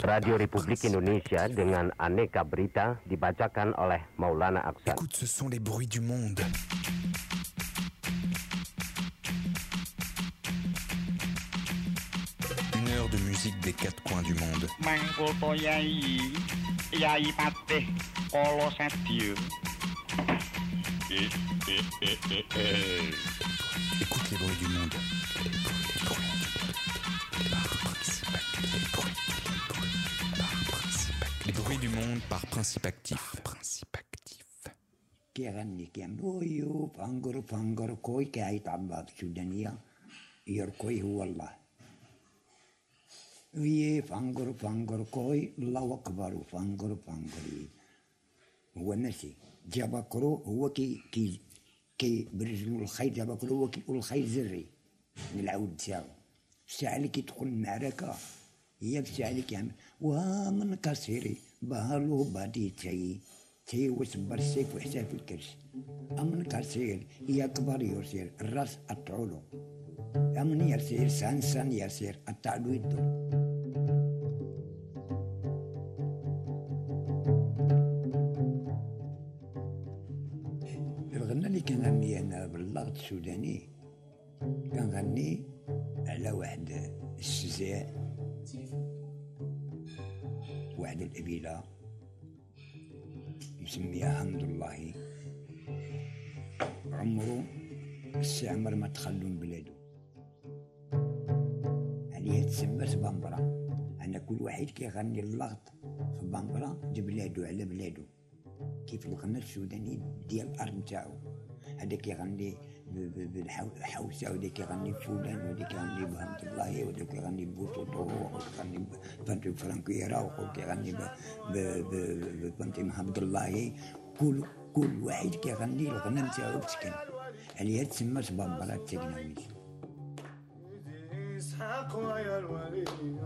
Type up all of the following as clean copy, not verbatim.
Radio Republik Indonesia dengan aneka berita dibacakan oleh Maulana Aksan. Écoute, ce sont les bruits du monde. Une heure de musique des quatre coins du monde. Mangkulto Yai, Yai Patih, Kolo Sadio. Écoute les bruits du monde. Les bruits du monde par principe actif. كيغني كيمبويو فانقر كوي كايت عباد السودانية يركوي هو الله ويه فانقر كوي الله أكبر فانقر هو نسي جابكرو هو كي برجل الخير جابكرو هو كي الخير زري من العود تاعو الساعة اللي كي تدخل المعركة هي الساعة اللي كيعمل ومن كسيري بهالو بادي تي وسبر السيف وحساب في الكرش أمن كسير هي كبار يرسير الراس الطعولو أمن يرسير سان يرسير التعلو يدو الغنى اللي كان غني أنا باللغة السوداني كان غني على واحد السزاء واحد القبيلة يسميها حمد الله عمره السعمر ما تخلون بلادو عليها تسمى بامبرا أنا كل واحد كيغني اللغط في بامبرا بلادو على بلادو كيف الغنى السوداني ديال الأرض نتاعو هذا كيغني بالحوسه وهذا كيغني فلان وهذا كيغني بحمد الله وهذا كيغني بوطوطو وهذا كيغني بنتي فرانكيرا وهذا كيغني بنتي محمد الله كل واحد كيغني الغنى نتاعو بسكن عليها تسمى بامبرا التكناوي اسحاق ويا الوليد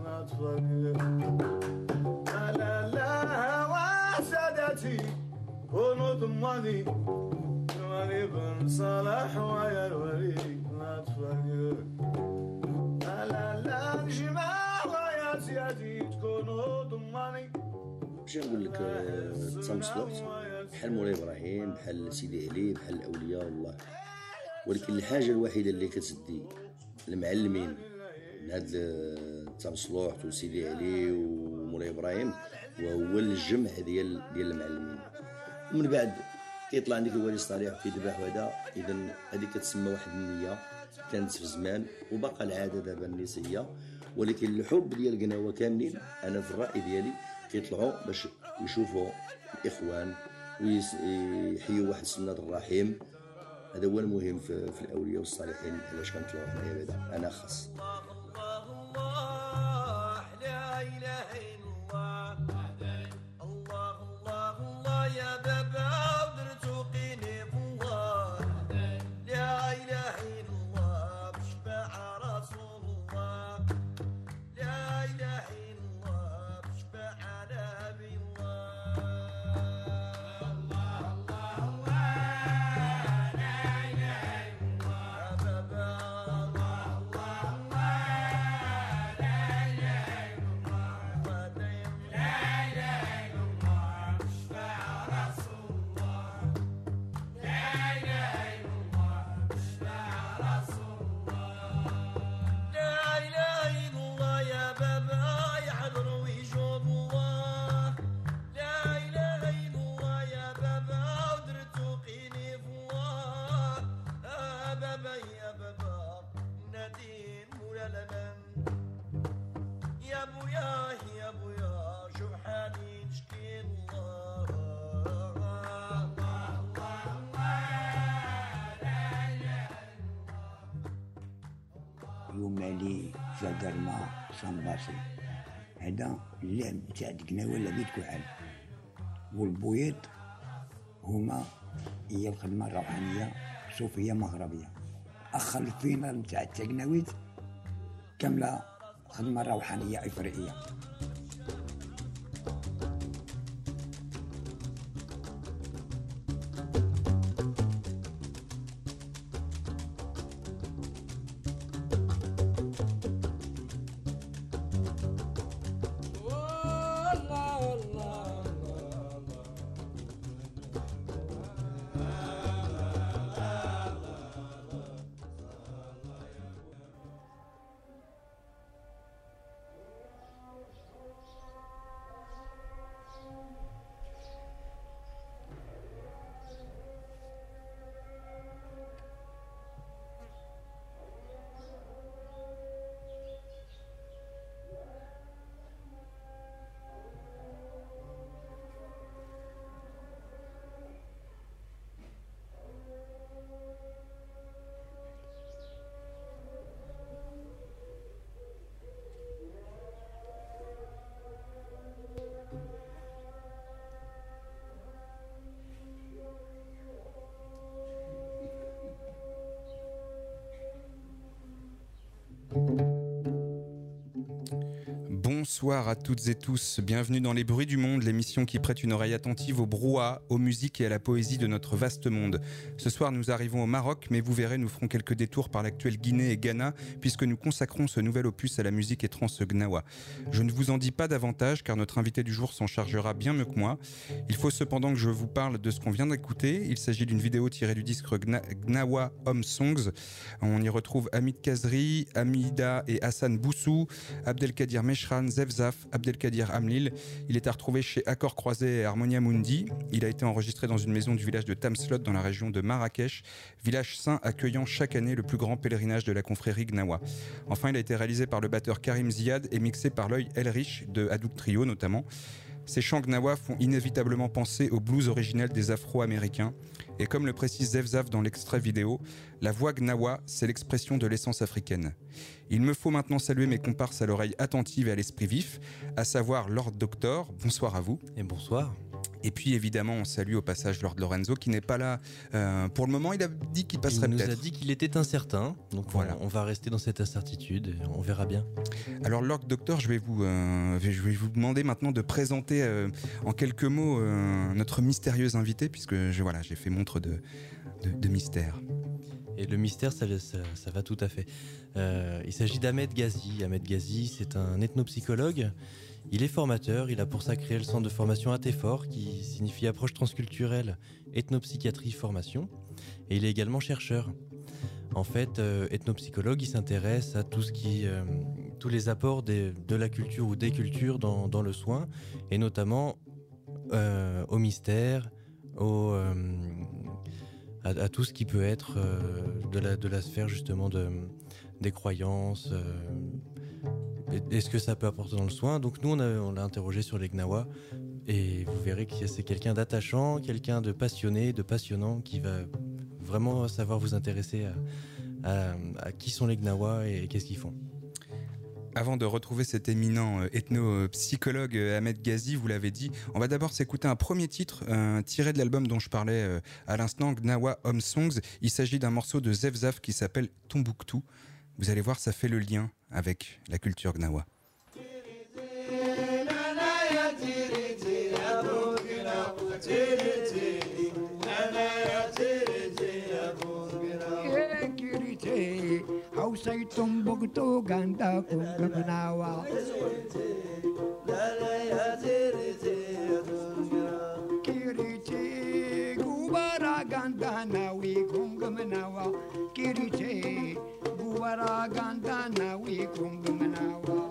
لا لا وسادتي ونضمني بن صلاح ويا الوليد لا تفكر لا نجمع ويا سيادي تكونوا ضماني باش نقول لك تمسلوت بحال مولاي ابراهيم بحال سيدي علي بحال الاولياء الله ولكن الحاجه الوحيده اللي كتسدي المعلمين من هاد التمسلوح وسيدي علي ومولاي ابراهيم وهو الجمع ديال المعلمين ومن بعد كيطلع عندك الوالي الصالح وكيذبح وهذا اذا هذيك كتسمى واحد النيه كانت في زمان وبقى العاده دابا النسيه ولكن الحب ديال القناوه كاملين انا في الراي ديالي كيطلعوا باش يشوفوا الاخوان ويحيوا واحد سنه الرحيم هذا هو المهم في الاولياء والصالحين علاش كنطلعوا حنايا بعدا انا خاص لا اله الا الله يا بابا ودرتوقيني بالله لا اله الا الله بشفاع رسول الله لا اله الا الله بشفاع نبي الله لا اله الا الله يا بابا لا اله الا الله لا اله الا الله بشفاع رسول الله لا اله الا الله بشفاع رسول الله لا اله الا الله يا بابا يحضر ويجود الله لا اله الا الله يا بابا ودرتو قيني في الله يا بابا نادين مولا لمن يا بويا شوف حالي نشكي الله يوم اللي فقر ما صنباسي هذا اللعب تاع دقنا ولا بيت كحل والبويض هما هي الخدمة الروحانية صوفية مغربية أخ الفينال تاع التقناويت كاملة خدمة روحانية إفريقية Bonsoir à toutes et tous, bienvenue dans Les Bruits du Monde, l'émission qui prête une oreille attentive au brouhaha, aux musiques et à la poésie de notre vaste monde. Ce soir nous arrivons au Maroc, mais vous verrez nous ferons quelques détours par l'actuelle Guinée et Ghana, puisque nous consacrons ce nouvel opus à la musique et trance gnawa. Je ne vous en dis pas davantage, car notre invité du jour s'en chargera bien mieux que moi. Il faut cependant que je vous parle de ce qu'on vient d'écouter. Il s'agit d'une vidéo tirée du disque Gnawa Home Songs. On y retrouve Hamid Kazri, Hamida et Hassan Boussou, Abdelkadir Meshran, Zefzaf, Abdelkadir Amlil. Il est à retrouver chez Accords Croisés et Harmonia Mundi. Il a été enregistré dans une maison du village de Tamslot dans la région de Marrakech, village saint accueillant chaque année le plus grand pèlerinage de la confrérie Gnawa. Enfin, il a été réalisé par le batteur Karim Ziad et mixé par l'œil Elrich de Hadouk Trio notamment. Ces chants gnawa font inévitablement penser au blues originel des Afro-Américains. Et comme le précise Zefzaf dans l'extrait vidéo, la voix gnawa, c'est l'expression de l'essence africaine. Il me faut maintenant saluer mes comparses à l'oreille attentive et à l'esprit vif, à savoir Lord Doctor, bonsoir à vous. Et bonsoir. Et puis évidemment, on salue au passage Lord Lorenzo qui n'est pas là pour le moment. Il a dit qu'il passerait peut-être. Il nous a dit qu'il était incertain, donc voilà. On va rester dans cette incertitude, on verra bien. Alors Lord Doctor, je vais vous demander maintenant de présenter en quelques mots notre mystérieux invité, puisque j'ai fait montre de mystère. Et le mystère, ça va tout à fait. Il s'agit d'Ahmed Ghazi. Ahmed Ghazi, c'est un ethnopsychologue. Il est formateur, il a pour ça créé le centre de formation ATFOR, qui signifie approche transculturelle, ethnopsychiatrie, formation. Et il est également chercheur. En fait, ethnopsychologue, il s'intéresse à tout ce tous les apports de la culture ou des cultures dans le soin, et notamment au mystère, à tout ce qui peut être de la sphère justement des croyances, et ce que ça peut apporter dans le soin. Donc nous, on l'a interrogé sur les Gnawa, et vous verrez que c'est quelqu'un d'attachant, quelqu'un de passionné, de passionnant, qui va vraiment savoir vous intéresser à qui sont les Gnawa et qu'est-ce qu'ils font. Avant de retrouver cet éminent ethnopsychologue Ahmed Ghazi, vous l'avez dit, on va d'abord s'écouter un premier titre tiré de l'album dont je parlais à l'instant, Gnawa Home Songs. Il s'agit d'un morceau de Zefzaf qui s'appelle Tombouctou. Vous allez voir, ça fait le lien avec la culture Gnawa. Hausai Tombouctou ganda kunganawa Kirite gubara ganda nawi kunganawa Kirite gubara ganda nawi kunganawa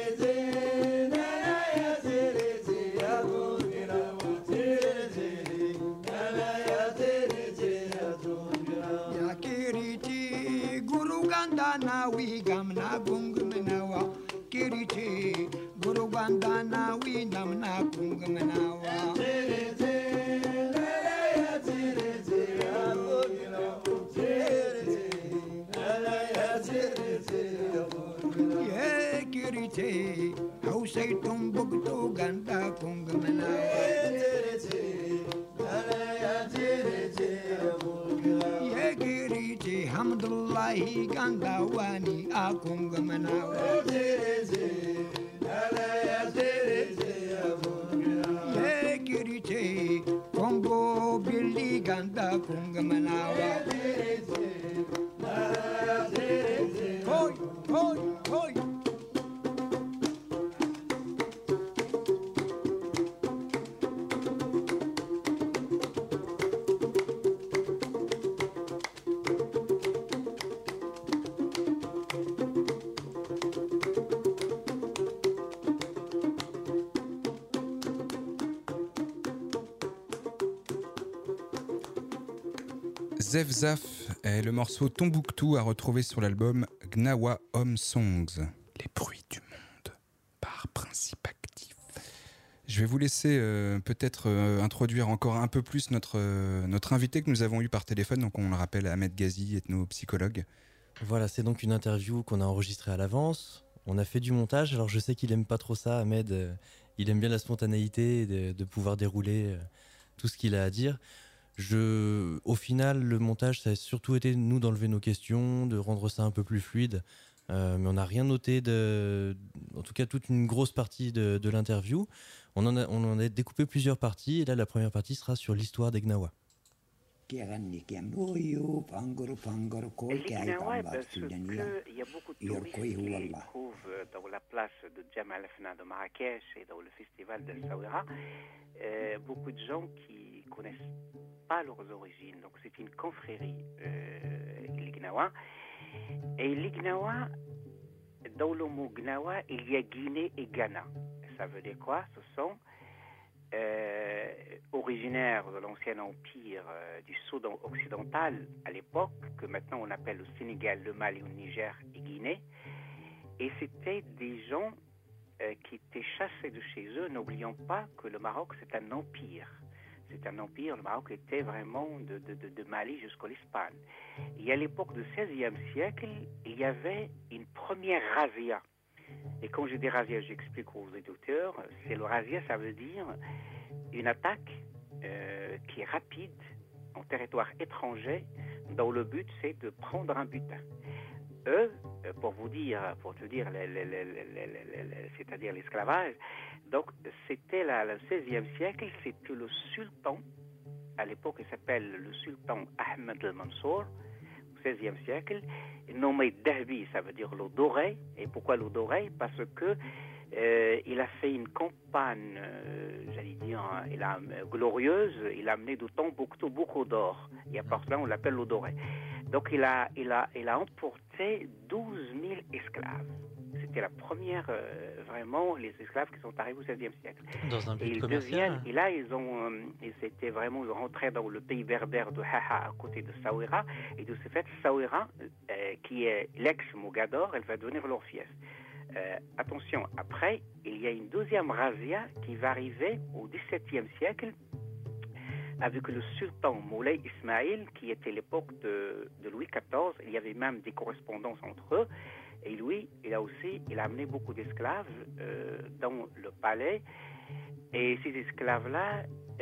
Gandana we gamna gungumnawa kiriti guru gandana we namna gungumnawa ye kiriti hausai Tombouctou ganda gungumnawa Hamdullahi gandawani akungamanawa ye kirite Congo billi ganda kungamanawa hoy hoy hoy Zefzaf est le morceau Tombouctou à retrouver sur l'album Gnawa Home Songs. Les bruits du monde par principe actif. Je vais vous laisser peut-être introduire encore un peu plus notre invité que nous avons eu par téléphone. Donc on le rappelle, Ahmed Ghazi, ethnopsychologue. Voilà, c'est donc une interview qu'on a enregistrée à l'avance. On a fait du montage. Alors je sais qu'il aime pas trop ça, Ahmed. Il aime bien la spontanéité, de pouvoir dérouler tout ce qu'il a à dire. Au final, le montage, ça a surtout été nous d'enlever nos questions, de rendre ça un peu plus fluide. Mais on n'a rien noté en tout cas toute une grosse partie de l'interview. On en a découpé plusieurs parties, et là la première partie sera sur l'histoire des Gnawa. Les Gnawa, parce qu'il y a beaucoup de touristes qui les trouvent dans la place de Jamal Fna de Marrakech et dans le festival de Saouira. Beaucoup de gens qui connaissent pas leurs origines. Donc c'est une confrérie, les Gnawa. Et les Gnawa, dans le mot Gnawa, il y a Guinée et Ghana. Ça veut dire quoi? Ce sont originaires de l'ancien empire du Soudan occidental à l'époque, que maintenant on appelle le Sénégal, le Mali, le Niger et Guinée. Et c'était des gens qui étaient chassés de chez eux. N'oublions pas que le Maroc, c'est un empire. C'est un empire, le Maroc était vraiment de Mali jusqu'à l'Espagne. Et à l'époque du XVIe siècle, il y avait une première razzia. Et quand je dis razzia, j'explique aux auditeurs, c'est le razzia, ça veut dire une attaque qui est rapide en territoire étranger, dont le but c'est de prendre un butin. Eux, pour te dire, c'est-à-dire l'esclavage, donc c'était le XVIe siècle, c'était le sultan, à l'époque il s'appelle le sultan Ahmed al-Mansour, au XVIe siècle, nommé Dahbi, ça veut dire l'eau dorée. Et pourquoi l'eau dorée? Parce que il a fait une campagne, glorieuse. Il a amené de Tombouctou beaucoup d'or. Et à part cela, on l'appelle l'eau dorée. Donc il a emporté 12 000 esclaves. C'était la première, vraiment, les esclaves qui sont arrivés au XVIe siècle. Dans un but et commercial. Et là, ils ont rentré dans le pays berbère de Haha, à côté de Saouira. Et de ce fait, Saouira, qui est l'ex-Mogador, elle va devenir leur fief. Attention, après, il y a une deuxième razzia qui va arriver au XVIIe siècle avec le sultan Moulay Ismail, qui était l'époque de Louis XIV. Il y avait même des correspondances entre eux. Et lui, il a amené beaucoup d'esclaves dans le palais. Et ces esclaves-là,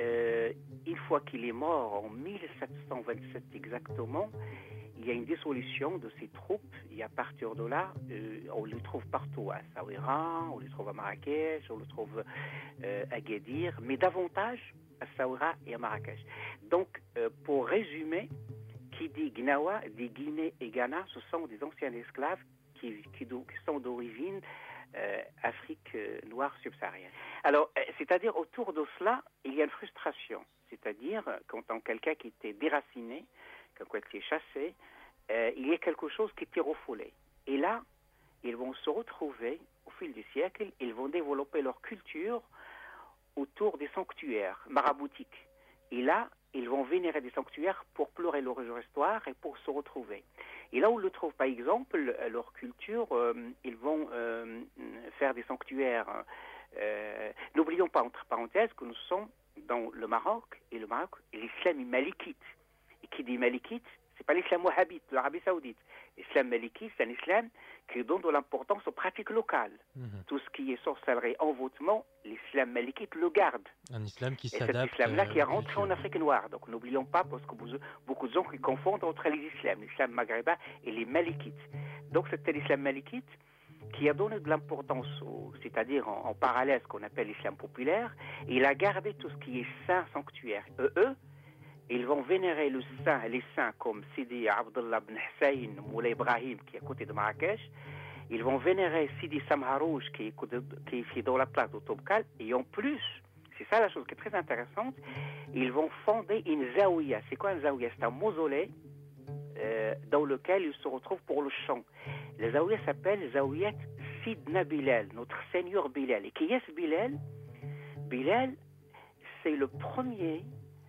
une fois qu'il est mort, en 1727 exactement, il y a une dissolution de ses troupes. Et à partir de là, on les trouve partout, à Saouira, on les trouve à Marrakech, on les trouve à Agadir, mais davantage à Saouira et à Marrakech. Donc, pour résumer, qui dit Gnawa, dit Guinée et Ghana, ce sont des anciens esclaves qui sont d'origine Afrique noire subsaharienne. Alors, c'est-à-dire autour de cela, il y a une frustration. C'est-à-dire, quand quelqu'un qui était déraciné, quelqu'un qui est chassé, il y a quelque chose qui est refoulé. Et là, ils vont se retrouver, au fil du siècle, ils vont développer leur culture autour des sanctuaires maraboutiques. Et là, ils vont vénérer des sanctuaires pour pleurer leur histoire et pour se retrouver. Et là où on le trouve, par exemple, leur culture, ils vont faire des sanctuaires. N'oublions pas, entre parenthèses, que nous sommes dans le Maroc, et le Maroc, l'islam est malikite. Et qui dit malikite, c'est pas l'islam wahhabite de l'Arabie Saoudite. L'islam malikite, c'est un islam qui donne de l'importance aux pratiques locales. Tout ce qui est sorcellerie, envoûtement, l'islam malikite le garde. Un islam qui et s'adapte. cet islam-là qui est rentré en Afrique noire. Donc n'oublions pas, parce que beaucoup de gens qui confondent entre les islams, l'islam maghrébin et les malikites. Donc c'était l'islam malikite qui a donné de l'importance, c'est-à-dire en parallèle ce qu'on appelle l'islam populaire, et il a gardé tout ce qui est saint sanctuaire. Eux, ils vont vénérer les saints comme Sidi Abdullah ibn Hussein, Moulay Ibrahim, qui est à côté de Marrakech. Ils vont vénérer Sidi Samharouj, qui est dans la place de Toubkal. Et en plus, c'est ça la chose qui est très intéressante, ils vont fonder une zaouia. C'est quoi un zaouia? C'est un mausolée dans lequel ils se retrouvent pour le chant. La zaouia s'appelle Zaouiyat Sidna Bilal, notre seigneur Bilal. Et qui est ce Bilal? Bilal, c'est le premier...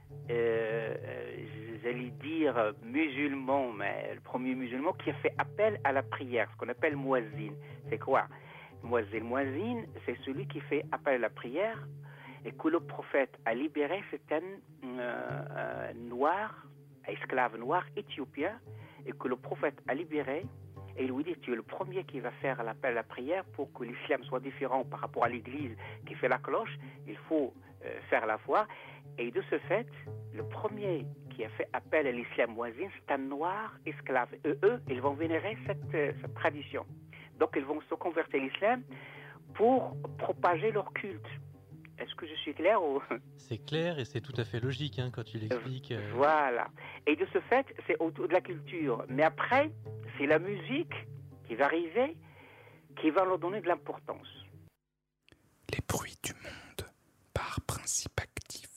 j'allais dire musulman, mais le premier musulman qui a fait appel à la prière, ce qu'on appelle muazzin. C'est quoi? Muazzin, c'est celui qui fait appel à la prière et que le prophète a libéré. C'est un esclave noir éthiopien, et que le prophète a libéré. Et il lui dit, tu es le premier qui va faire l'appel à la prière pour que l'islam soit différent par rapport à l'église qui fait la cloche. Il faut faire la foi. Et de ce fait, le premier qui a fait appel à l'islam muazzin, c'est un noir esclave. Eux, ils vont vénérer cette tradition. Donc, ils vont se convertir à l'islam pour propager leur culte. Est-ce que je suis clair ou... C'est clair et c'est tout à fait logique quand tu l'expliques. Voilà. Et de ce fait, c'est autour de la culture. Mais après, c'est la musique qui va arriver, qui va leur donner de l'importance. Les bruits du monde par principe actif.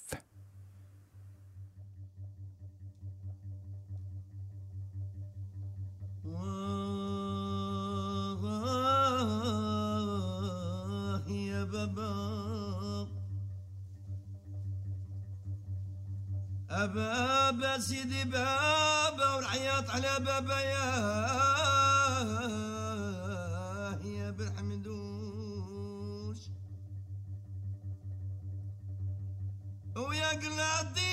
يا بابا أبابا سيدي بابا والعياط على بابا يا بالحمدوش ويا قلادي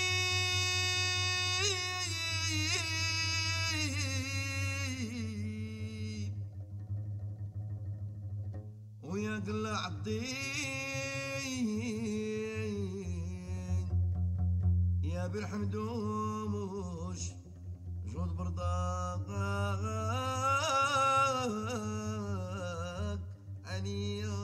ويا قلادي يا بالحمدوش جود برضاك عنيا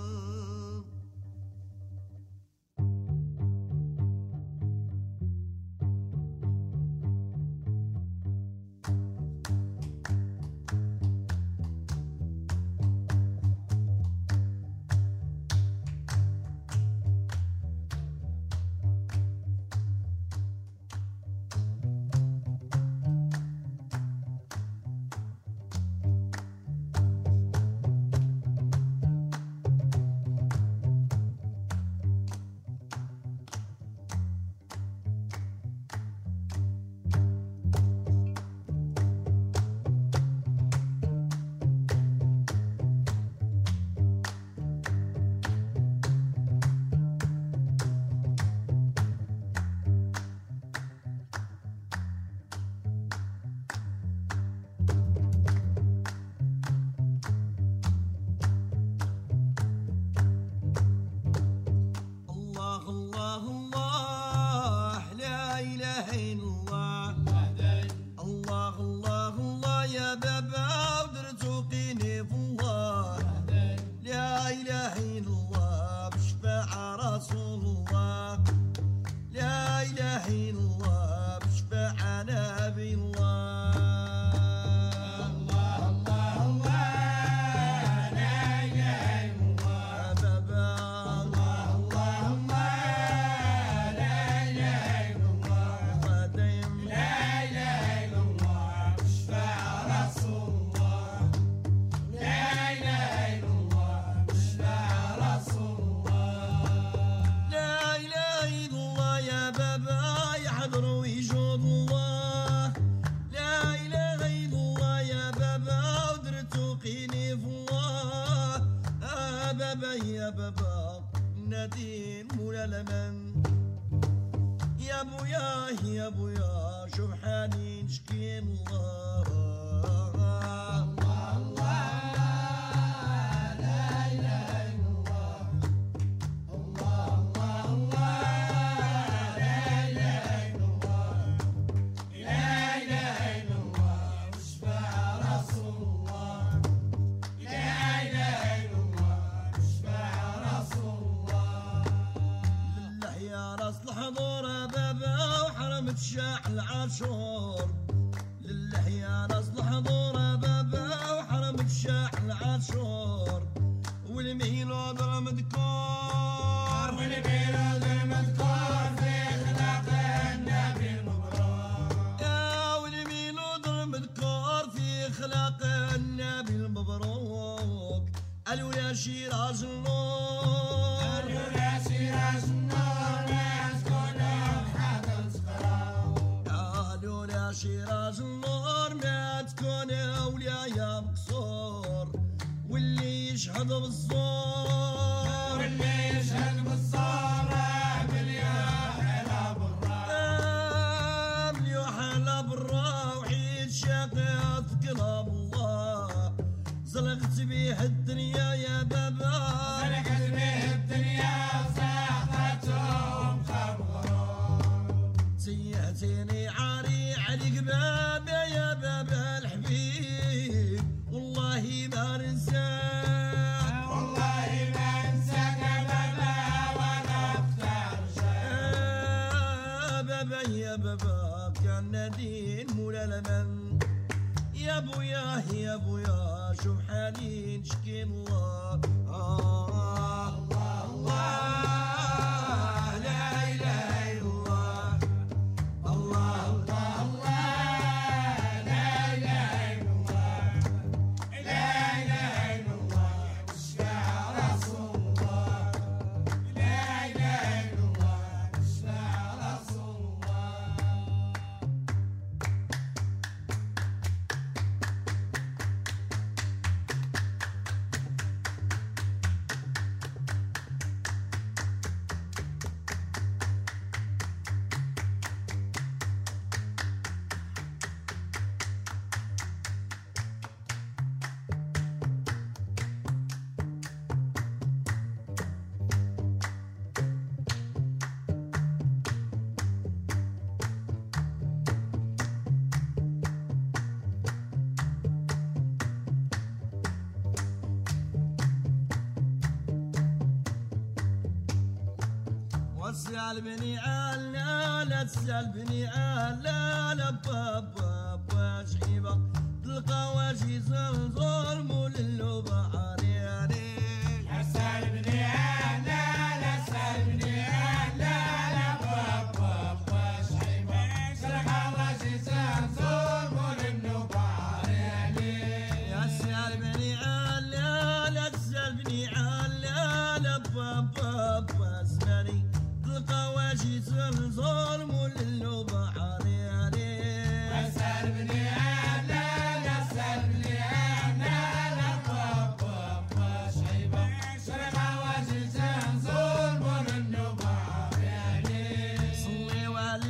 والله ما يا بابا كان نادين مولا لمن يا بويا شوف حالي نشكي الله الله الله لا اله الا الله الله الله لا اله الا الله لا اله الا الله اشفع رسول الله لا اله الا الله اشفع رسول الله تسالبني عنا لا تسالبني عنا لا بابا شحيبه تلقى واجي زنزور مول اللبحر يعني لا تسالبني عنا لا تسالبني عنا لا بابا شحيبه تلقى واجي زنزور مول اللبحر يعني يا تسالبني عنا لا تسالبني عنا لا بابا زماني واجي زنزور مول اللبحر يعني لا تسالبني عنا لا تسالبني عنا لا بابا شحيبه شرقه واجي زنزور مول اللبحر يعني صلي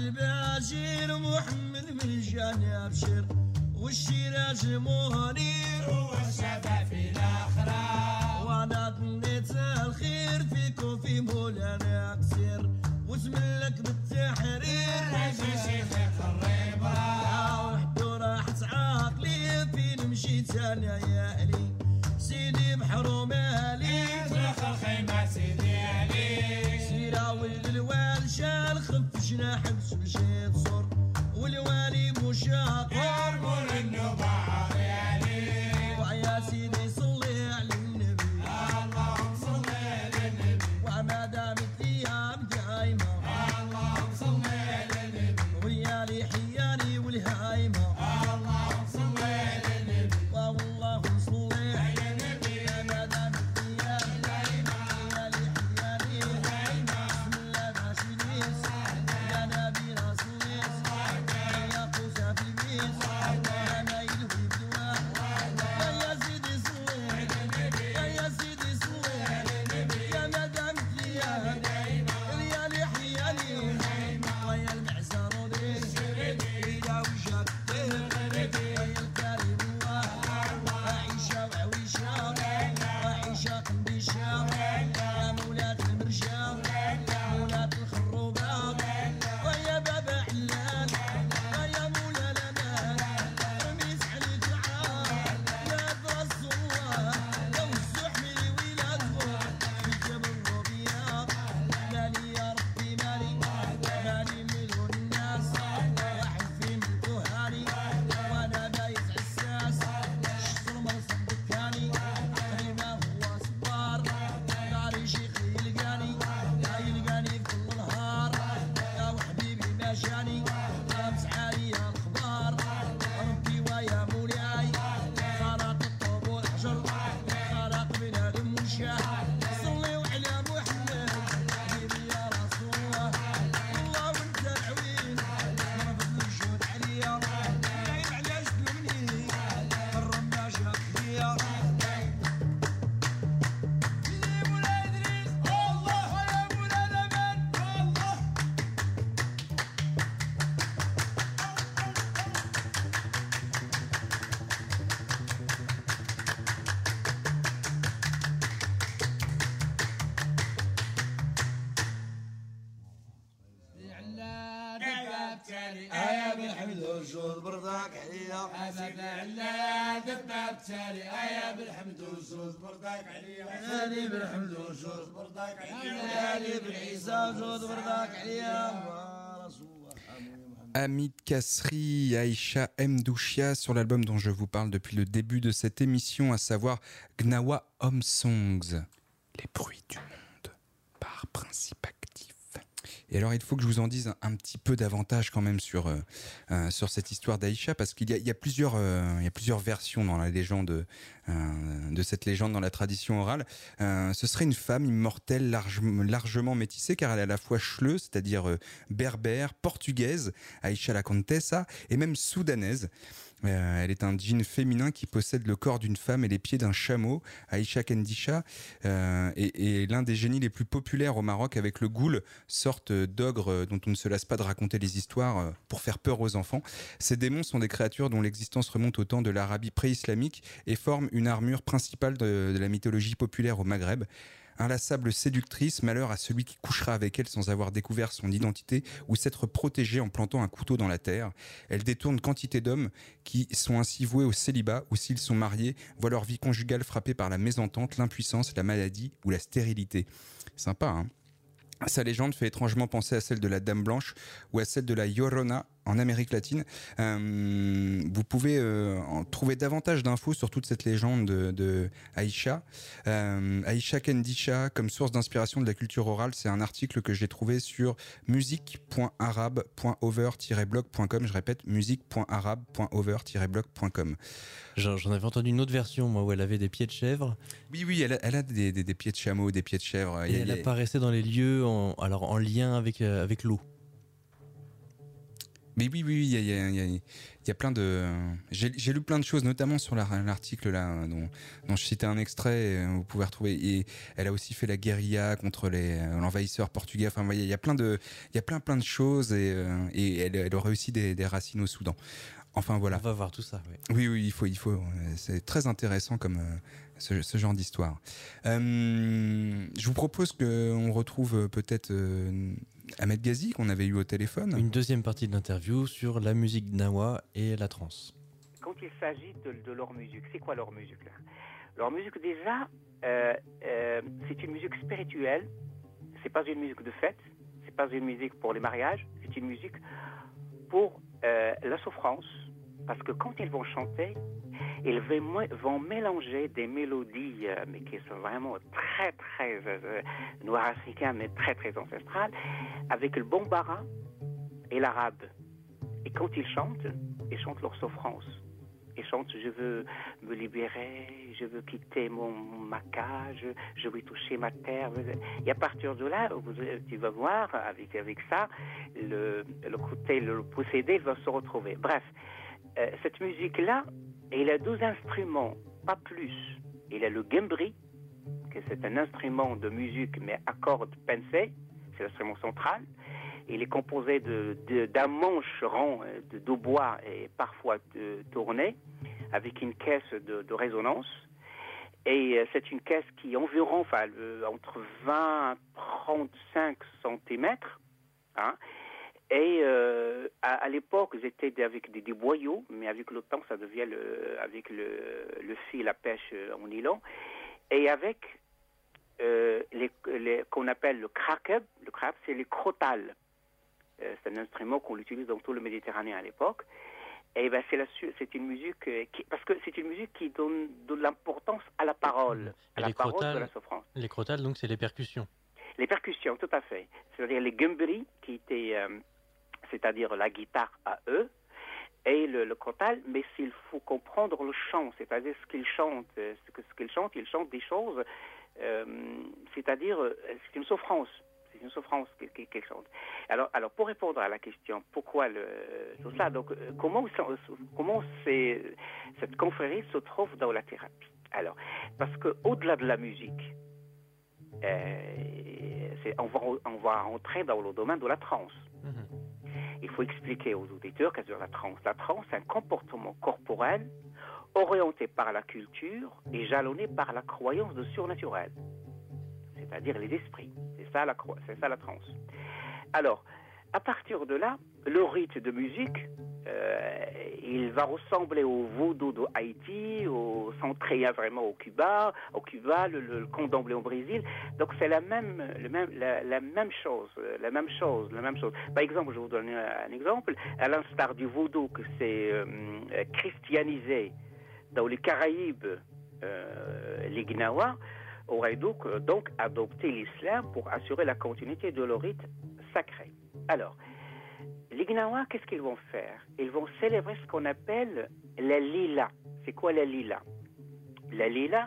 والبشير محمد من جاني ابشر والشراج منير هو الشفا في الاخره وانا ظنيت الخير فيك وفي مولانا كسير واسملك بالتحرير عايشة شيخك الريبة وحدو راحت عقلي فين مشيت انا يا اهلي سيدي بحر مالي ترخ الخيمة سيدي علي سيرة ولد الوالشة الخف جناح مشيت صر والوالي مشاقر مول النبحر يعني ويا سيدي صلي على النبي اللهم صلي على النبي وما دامت الايام دايمه اللهم صلي على النبي وليالي حياني والهايمه اللهم صلي على النبي والله صلي على النبي ما دامت الايام دايمه وليالي حياني والهايمه بسم الله ماشي نيس يا نبي رسول يا قوسه في الميس يا مايل في بدواه يا سيدي صلي على النبي يا سيدي صلي على النبي يا ما دامت الايام دايمه وليالي حياني ويا المعزر ودريس يا وجهك ويا الكريم الله عيشه وعويشه وعيشه قنديشه يا مولات المرجان مولات الخروبات ويا بابا علان ويا مولا الامان رميس عليك العار يا رسول الله لو الزحمي ولادهم في جبل الربيع مالي يا ربي مالي مليون الناس واحد في ملكو هاني وانا بايت عساس شطر مرصد دكاني خلينا هو صبار ناري شيخي يلقاني في كل نهار يا وحبيبي ما جاني يا مسعالي يا الخبار ربي ويا مولاي خرق الطوب والحجر خرق بنادم وشاه صليوا على محمد حبيبي يا رسول الله والله وانت العوين رفض الجود عليا نايم على جنوني الرماجة فيا يا مولا ادريس الله ويا مولا لمن الله يا بالحمد والجود برضاك عليا علا دباب تالي يا بالحمد والجود برضاك عليا هادي بالحمد والجود برضاك عليا هادي بالعيسى والجود برضاك عليا رسول الله Hamid Kasri, Aïcha Mdouchia sur l'album dont je vous parle depuis le début de cette émission, à savoir Gnawa Home Songs. Les bruits du monde par principe actif. Et alors, il faut que je vous en dise un petit peu davantage quand même sur cette histoire d'Aïcha, parce qu'il y a plusieurs versions dans la légende, de cette légende dans la tradition orale. Ce serait une femme immortelle largement métissée, car elle est à la fois chleu, c'est-à-dire berbère, portugaise, Aïcha la Contessa, et même soudanaise. Elle est un djinn féminin qui possède le corps d'une femme et les pieds d'un chameau, Aïcha Kendisha, et l'un des génies les plus populaires au Maroc avec le ghoul, sorte d'ogre dont on ne se lasse pas de raconter les histoires pour faire peur aux enfants. Ces démons sont des créatures dont l'existence remonte au temps de l'Arabie pré-islamique et forment une armure principale de la mythologie populaire au Maghreb. Inlassable séductrice, malheur à celui qui couchera avec elle sans avoir découvert son identité ou s'être protégé en plantant un couteau dans la terre. Elle détourne quantité d'hommes qui sont ainsi voués au célibat ou, s'ils sont mariés, voient leur vie conjugale frappée par la mésentente, l'impuissance, la maladie ou la stérilité. Sympa, hein ? Sa légende fait étrangement penser à celle de la Dame Blanche ou à celle de la Llorona en Amérique latine. Vous pouvez en trouver davantage d'infos sur toute cette légende de Aïcha. Aïcha Kendisha, comme source d'inspiration de la culture orale, c'est un article que j'ai trouvé sur musique.arabe.over-blog.com. Je répète, musique.arabe.over-blog.com. J'en avais entendu une autre version, moi, où elle avait des pieds de chèvre. Oui, elle a des pieds de chameau, des pieds de chèvre. Et elle apparaissait dans les lieux en lien avec l'eau. Mais oui, il y a plein de... J'ai lu plein de choses, notamment sur l'article là, dont je citais un extrait, vous pouvez retrouver. Et elle a aussi fait la guérilla contre l'envahisseur portugais. Enfin, il y a plein de choses, et elle aurait aussi des racines au Soudan. Enfin, voilà. On va voir tout ça, oui. Oui, il faut. C'est très intéressant comme ce genre d'histoire. Je vous propose qu'on retrouve peut-être Ahmed Ghazi, qu'on avait eu au téléphone. Une deuxième partie de l'interview sur la musique gnawa et la trance. Quand il s'agit de leur musique, c'est quoi leur musique là ? Leur musique déjà, c'est une musique spirituelle. C'est pas une musique de fête. C'est pas une musique pour les mariages. C'est une musique pour la souffrance. Parce que quand ils vont chanter, ils vont mélanger des mélodies, mais qui sont vraiment très, très noir-africaines, mais très, très ancestrales, avec le bambara et l'arabe. Et quand ils chantent leur souffrance. Ils chantent « Je veux me libérer, je veux quitter ma cage, je veux toucher ma terre ». Et à partir de là, tu vas voir, avec ça, le côté, le procédé va se retrouver. Bref, cette musique-là, il a 2 instruments, pas plus. Il a le gembri, que c'est un instrument de musique, mais à cordes pincées, c'est l'instrument central. Il est composé d'un manche rond de bois et parfois tourné, avec une caisse de résonance. Et c'est une caisse qui est environ entre 20 et 35 cm. Hein. Et à l'époque, j'étais avec des boyaux, mais avec le temps, ça devient avec le fil à pêche en nylon. Et avec qu'on appelle le kraqeb. Le kraqeb, c'est les crotales. C'est un instrument qu'on utilise dans tout le Méditerranée à l'époque. Et ben c'est une musique parce que c'est une musique qui donne de l'importance à la parole, à la parole de la souffrance. Les crotales, donc, c'est les percussions. Les percussions, tout à fait. C'est-à-dire les gembri, qui étaient, c'est-à-dire la guitare à eux, et le crotal. Mais s'il faut comprendre le chant, c'est-à-dire ce qu'ils chantent, ils chantent des choses, c'est-à-dire c'est une souffrance. Une souffrance qu'ils chantent. Alors pour répondre à la question, pourquoi tout ça, donc comment cette confrérie se trouve dans la thérapie? Alors, parce que au-delà de la musique, on va rentrer dans le domaine de la transe. Il faut expliquer aux auditeurs qu'est-ce que la transe. La transe, c'est un comportement corporel orienté par la culture et jalonné par la croyance de surnaturel, c'est-à-dire les esprits. C'est ça la transe. Alors, à partir de là, le rite de musique il va ressembler au vaudou de Haïti, au centrien vraiment au Cuba, le candomblé au Brésil. Donc c'est la même chose. Par exemple, je vais vous donner un exemple. À l'instar du vaudou que c'est christianisé dans les Caraïbes, les Gnawa auraient donc adopté l'islam pour assurer la continuité de leur rite sacré. Alors, les Gnawa, qu'est-ce qu'ils vont faire? Ils vont célébrer ce qu'on appelle la lila. C'est quoi la lila? La lila,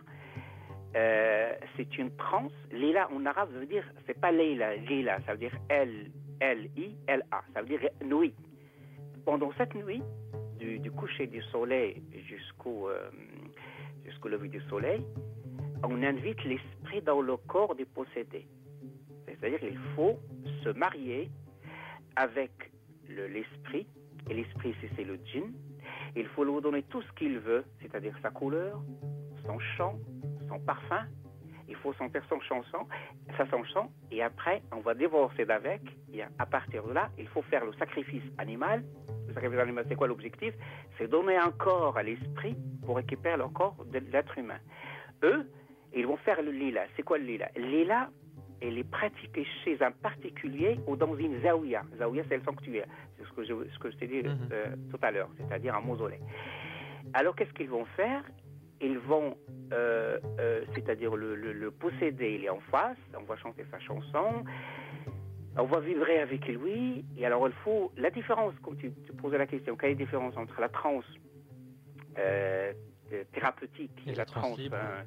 c'est une transe. Lila en arabe, ça veut dire, c'est pas Leila, lila, ça veut dire L-I-L-A, ça veut dire nuit. Pendant cette nuit, du coucher du soleil jusqu'au lever du soleil, on invite l'esprit dans le corps du possédé. C'est-à-dire qu'il faut se marier avec l'esprit, et l'esprit c'est le djinn. Il faut lui donner tout ce qu'il veut, c'est-à-dire sa couleur, son chant, son parfum. Il faut sentir sa chanson, et après on va divorcer d'avec, et à partir de là, il faut faire le sacrifice animal. Le sacrifice animal, c'est quoi l'objectif? C'est donner un corps à l'esprit pour récupérer le corps de l'être humain. Eux, ils vont faire le lila. C'est quoi le lila? Le lila, elle est pratiquée chez un particulier ou dans une zaouia. Zaouia, c'est le sanctuaire. C'est ce que je t'ai dit tout à l'heure, c'est-à-dire un mausolée. Alors, qu'est-ce qu'ils vont faire? Ils vont, c'est-à-dire le possédé, il est en face, on va chanter sa chanson, on va vibrer avec lui, et alors il faut, la différence, comme tu posais la question, quelle est la différence entre la transe thérapeutique et la transe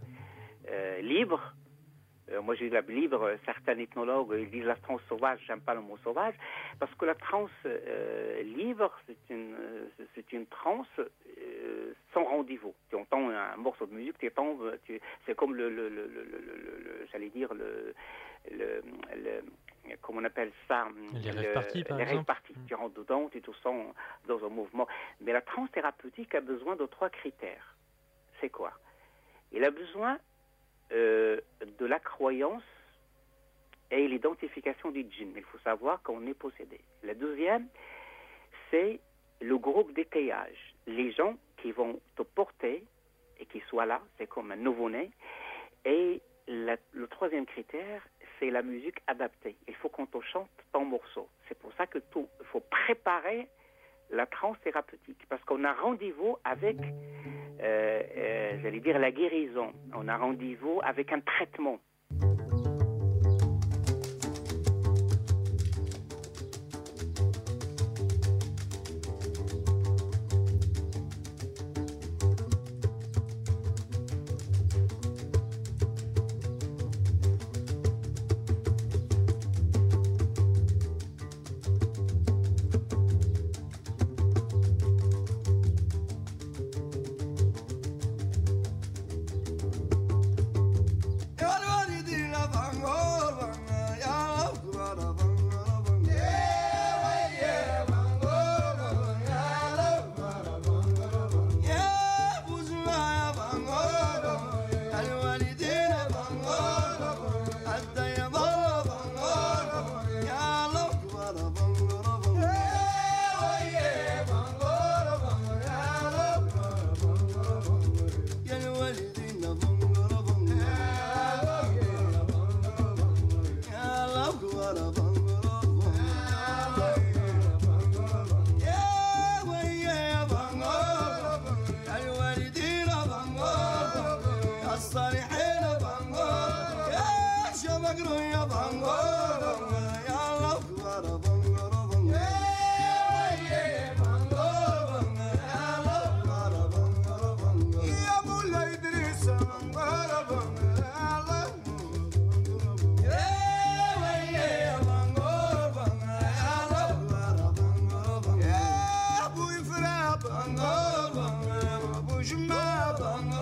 libre? Moi, j'ai la libre. Certains ethnologues ils disent la transe sauvage. J'aime pas le mot sauvage parce que la transe libre, c'est une transe sans rendez-vous. Tu entends un morceau de musique, c'est comme j'allais dire comment on appelle ça? Les rêves parties, par exemple. Tu rentres dedans, tu te sens dans un mouvement. Mais la transe thérapeutique a besoin de 3 critères. C'est quoi? Il a besoin de la croyance et l'identification du djinn. Il faut savoir qu'on est possédé. La deuxième, c'est le groupe d'étayage. Les gens qui vont te porter et qui soient là, c'est comme un nouveau-né. Et le troisième critère, c'est la musique adaptée. Il faut qu'on te chante ton morceau. C'est pour ça que il faut préparer la transe thérapeutique, parce qu'on a rendez-vous avec j'allais dire la guérison. On a rendez-vous avec un traitement.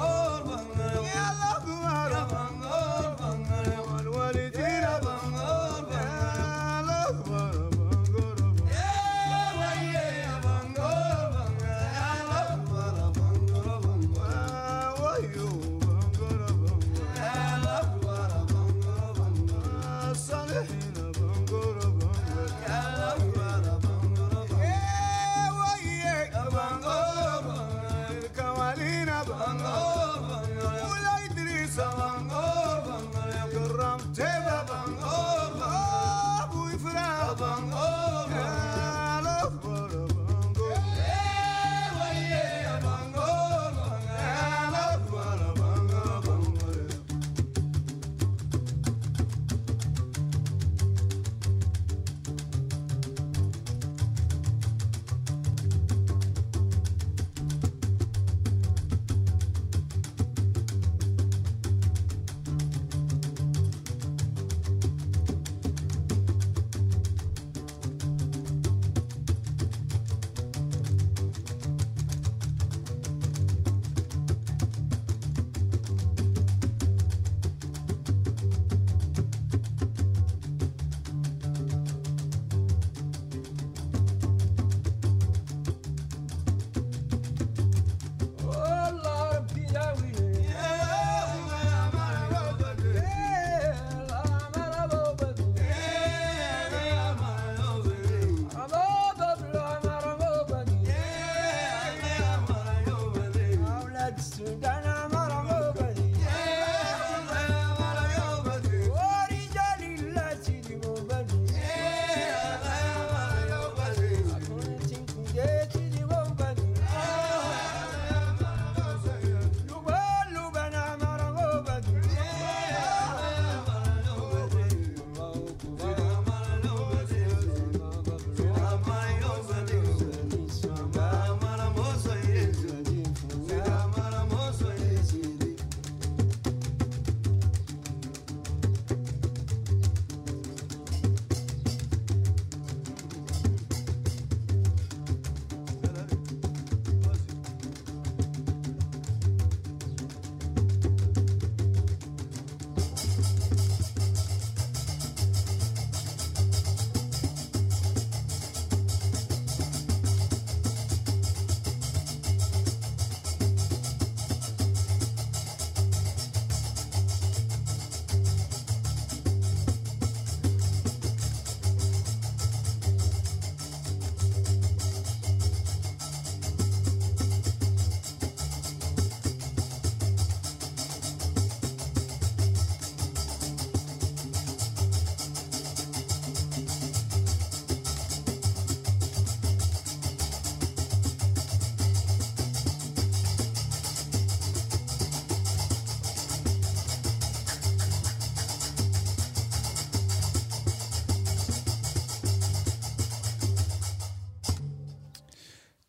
Bango,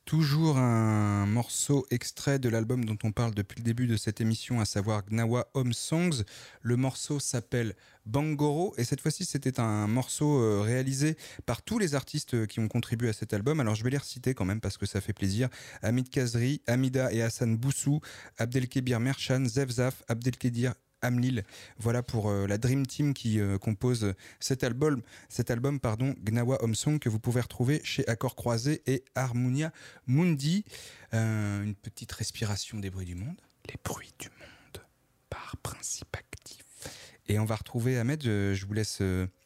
Toujours un morceau extrait de l'album dont on parle depuis le début de cette émission, à savoir Gnawa Home Songs. Le morceau s'appelle Bangoro et cette fois-ci c'était un morceau réalisé par tous les artistes qui ont contribué à cet album. Alors je vais les reciter quand même parce que ça fait plaisir. Hamid Kazri, Hamida et Hassan Boussou, Abdelkebir Merchan, Zevzaf, Abdelkadir Amlil. Voilà pour la Dream Team qui compose cet album Gnawa Home Song, que vous pouvez retrouver chez Accords Croisés et Harmonia Mundi. Une petite respiration des bruits du monde. Les bruits du monde par principe actif. Et on va retrouver Ahmed, je vous laisse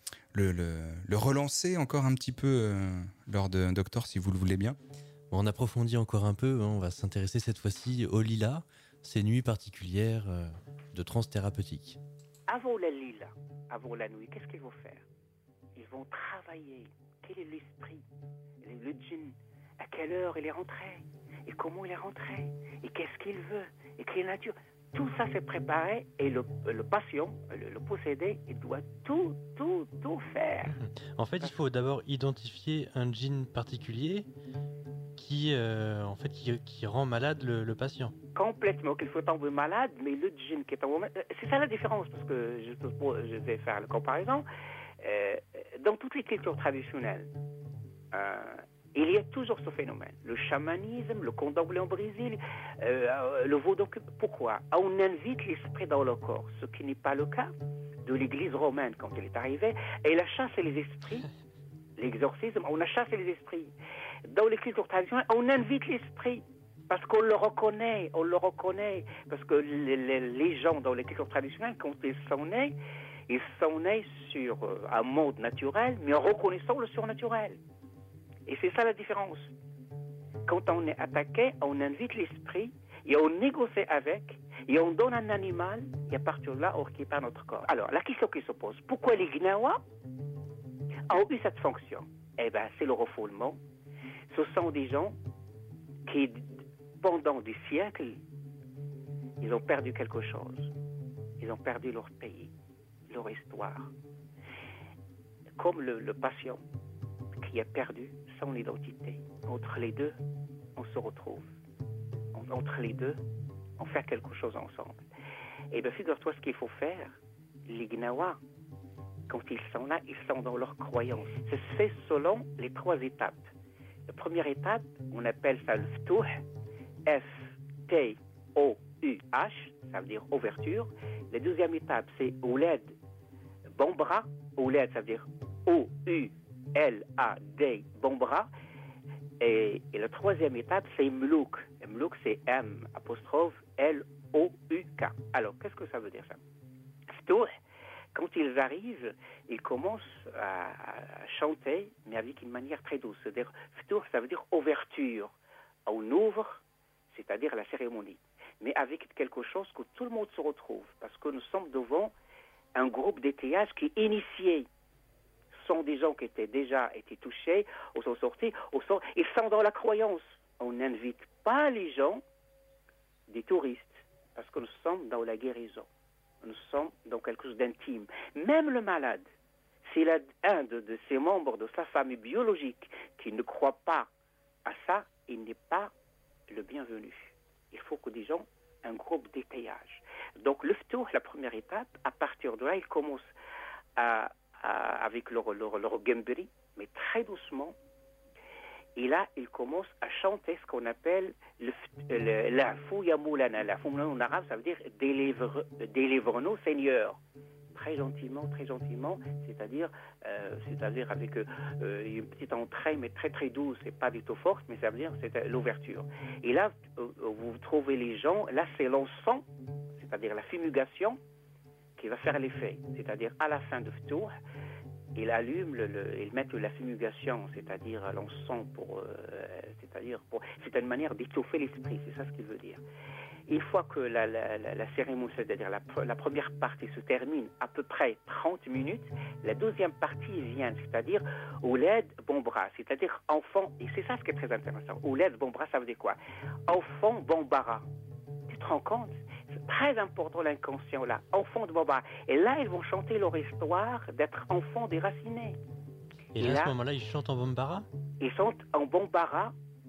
le relancer encore un petit peu lors de Doctor, si vous le voulez bien. On approfondit encore un peu, on va s'intéresser cette fois-ci au Lila, ces nuits particulières de trance thérapeutique. Avant la lila, avant la nuit, qu'est-ce qu'ils vont faire? Ils vont travailler. Quel est l'esprit? Le djinn, à quelle heure il est rentré? Et comment il est rentré? Et qu'est-ce qu'il veut? Et quelle nature? Tout ça c'est préparé et le patient, le possédé, il doit tout faire. En fait, il faut d'abord identifier un djinn particulier qui rend malade le patient. Complètement, qu'il faut tomber malade, mais le djinn qui est tombé malade, c'est ça la différence, parce que je vais faire la comparaison. Dans toutes les cultures traditionnelles, il y a toujours ce phénomène. Le chamanisme, le candomblé en Brésil, le vaudou. Pourquoi? On invite l'esprit dans le corps, ce qui n'est pas le cas de l'église romaine quand elle est arrivée. Elle a chassé les esprits. L'exorcisme, on a chassé les esprits. Dans les cultures traditionnelles, on invite l'esprit. Parce qu'on le reconnaît, parce que les gens dans les cultures traditionnelles, quand ils sont nés sur un monde naturel, mais en reconnaissant le surnaturel. Et c'est ça la différence. Quand on est attaqué, on invite l'esprit, et on négocie avec, et on donne un animal, et à partir de là, on récupère notre corps. Alors, la question qui se pose, pourquoi les Gnawa ont eu cette fonction? Eh bien, c'est le refoulement. Ce sont des gens qui, pendant des siècles, ils ont perdu quelque chose. Ils ont perdu leur pays, leur histoire. Comme le patient qui a perdu son identité. Entre les deux, on se retrouve. Entre les deux, on fait quelque chose ensemble. Et bien, figure-toi ce qu'il faut faire. Les Gnawa, quand ils sont là, ils sont dans leur croyance. Ça se fait selon les 3 étapes. La première étape, on appelle ça le Ftouh, F-T-O-U-H, ça veut dire ouverture. La deuxième étape, c'est Ouled Bombra. Ouled, ça veut dire O-U-L-A-D, Bombra. Et la troisième étape, c'est Mlouk. Mlouk, c'est M'-L-O-U-K. Alors, qu'est-ce que ça veut dire ça? Ftouh, quand ils arrivent, ils commencent à chanter, mais avec une manière très douce. C'est-à-dire, Ftouh, ça veut dire ouverture. On ouvre, c'est-à-dire la cérémonie, mais avec quelque chose que tout le monde se retrouve, parce que nous sommes devant un groupe d'étayage qui est initié. Ce sont des gens qui étaient déjà été touchés, ou sont sortis, ils sont dans la croyance. On n'invite pas les gens, des touristes, parce que nous sommes dans la guérison. Nous sommes dans quelque chose d'intime. Même le malade, s'il a un de ses membres de sa famille biologique qui ne croit pas à ça, il n'est pas le bienvenu. Il faut que des gens, un groupe d'étayage. Donc le Ftouh, la première étape, à partir de là, ils commencent avec leur gembri, mais très doucement. Et là, ils commencent à chanter ce qu'on appelle la Fouya Moulana. La Fouya Moulana en arabe, ça veut dire délivre-nous, Seigneur. Très gentiment, c'est-à-dire avec une petite entrée, mais très très douce, et pas du tout forte, mais ça veut dire c'est l'ouverture. Et là, vous trouvez les gens, là c'est l'encens, c'est-à-dire la fumigation, qui va faire l'effet. C'est-à-dire à la fin de Ftouh, ils allument, ils mettent la fumigation, c'est-à-dire l'encens c'est une manière d'étouffer l'esprit, c'est ça ce qu'il veut dire. Une fois que la cérémonie, c'est-à-dire la première partie se termine à peu près 30 minutes, la deuxième partie vient, c'est-à-dire Ouled Bombra, c'est-à-dire enfant, et c'est ça ce qui est très intéressant. Ouled Bombra, ça veut dire quoi? Enfant Bombara. Tu te rends compte? C'est très important l'inconscient là, enfant de Bombara. Et là, ils vont chanter leur histoire d'être enfants déracinés. Et là, à ce moment-là, ils chantent en Bombara? Ils chantent en Bombara,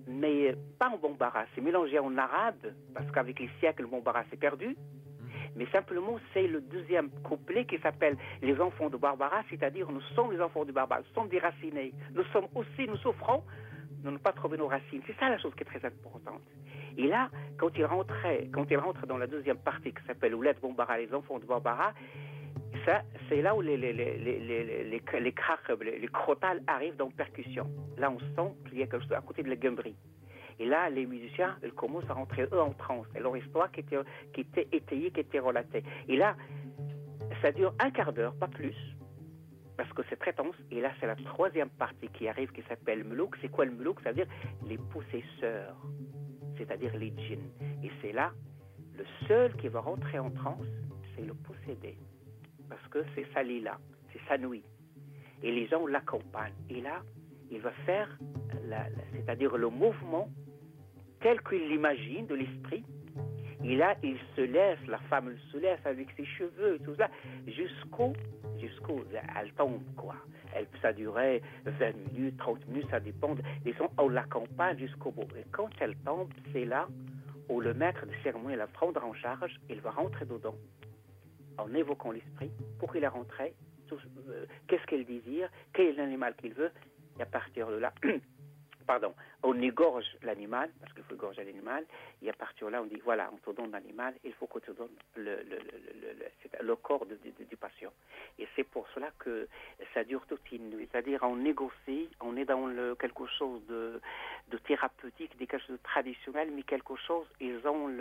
mais pas en Bambara. C'est mélangé en arabe, parce qu'avec les siècles, le Bambara s'est perdu. Mais simplement, c'est le deuxième couplet qui s'appelle Les enfants de Barbara, c'est-à-dire nous sommes les enfants de Barbara, nous sommes déracinés. Nous souffrons de ne pas trouver nos racines. C'est ça la chose qui est très importante. Et là, quand il rentre dans la deuxième partie qui s'appelle Ouled Bambara, les enfants de Barbara, ça, c'est là où les crotales arrivent dans percussion. Là, on sent qu'il y a quelque chose à côté de la gumberie. Et là, les musiciens, ils commencent à rentrer, eux, en transe. Et leur histoire qui était étayée, qui était relatée. Et là, ça dure un quart d'heure, pas plus, parce que c'est très tense. Et là, c'est la troisième partie qui arrive, qui s'appelle Mlouk. C'est quoi le Mlouk? Ça veut dire les possesseurs, c'est-à-dire les djinns. Et c'est là, le seul qui va rentrer en transe, c'est le possédé. Parce que c'est sa lila, c'est sa nuit. Et les gens l'accompagnent. Et là, il va faire, c'est-à-dire le mouvement tel qu'il l'imagine de l'esprit. Et là, il se laisse, la femme elle se laisse avec ses cheveux et tout ça, jusqu'au, elle tombe, quoi. Ça durait 20 minutes, 30 minutes, ça dépend. On l'accompagne jusqu'au bout. Et quand elle tombe, c'est là où le maître de cérémonie la prendra en charge, il va rentrer dedans, en évoquant l'esprit, pour qu'il la rentre, qu'est-ce qu'elle désire, quel est l'animal qu'il veut, et à partir de là, on égorge l'animal, parce qu'il faut égorger l'animal, et à partir de là, on dit, voilà, on te donne l'animal, il faut qu'on te donne le corps du patient. Et c'est pour cela que ça dure toute une nuit. C'est-à-dire, on négocie, on est dans quelque chose de thérapeutique, quelque chose de traditionnel, mais quelque chose, ils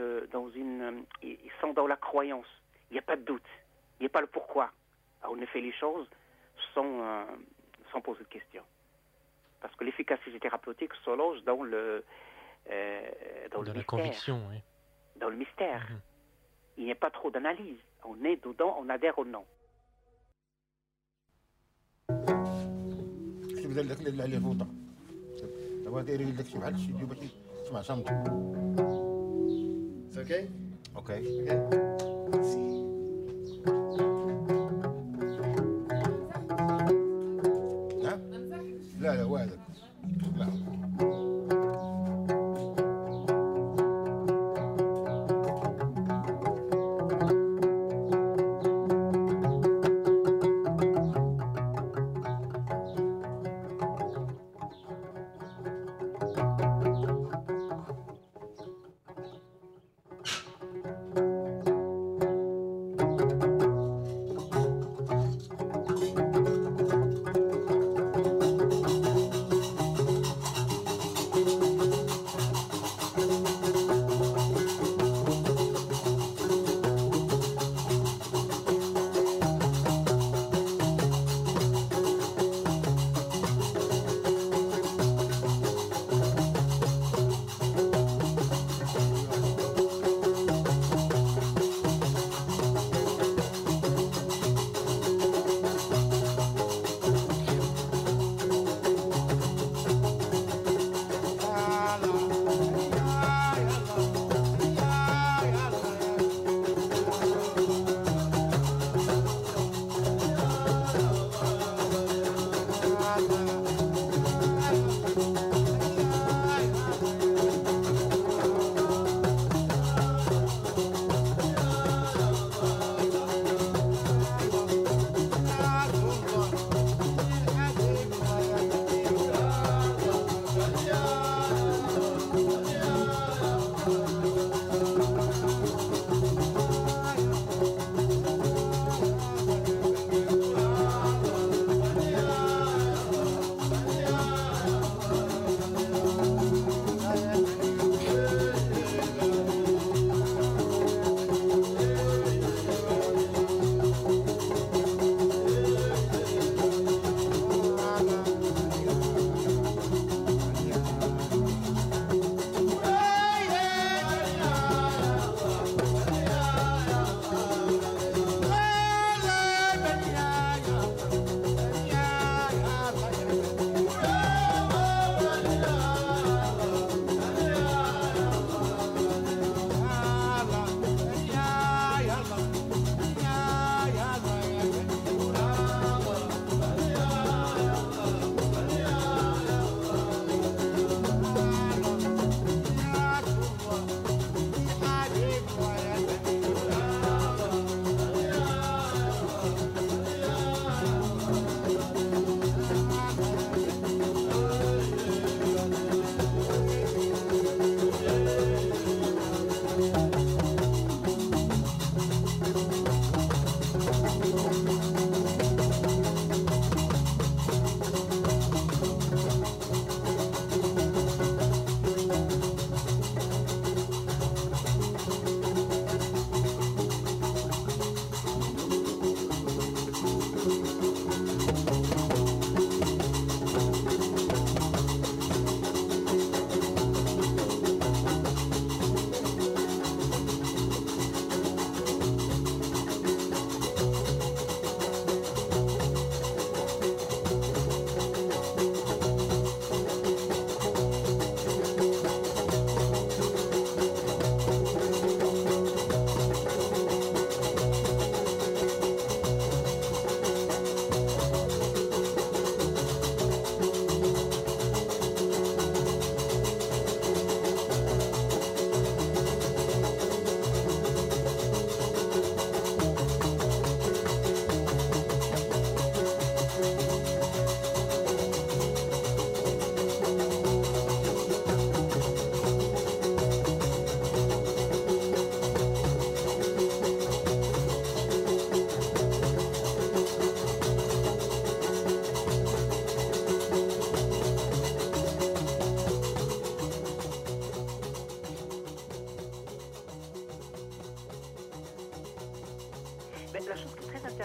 sont dans la croyance. Il n'y a pas de doute, il n'y a pas le pourquoi. On fait les choses sans poser de questions. Parce que l'efficacité thérapeutique se loge dans le la conviction, oui. Dans le mystère. Il n'y a pas trop d'analyse. On est dedans, on adhère au non. Okay? Okay. لا وهذا لا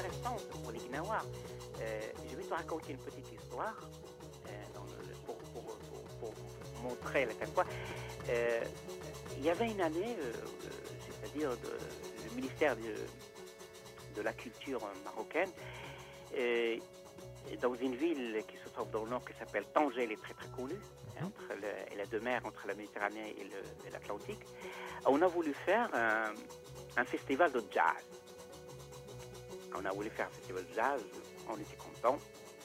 intéressante pour les Gnawa. Je vais te raconter une petite histoire pour montrer la fois. Il y avait une année, c'est-à-dire le ministère de la culture marocaine, dans une ville qui se trouve dans le nord qui s'appelle Tanger, elle est très très connue, elle a deux mers entre la Méditerranée et l'Atlantique. On a voulu faire un festival de jazz. On a voulu faire un festival de jazz, on était contents.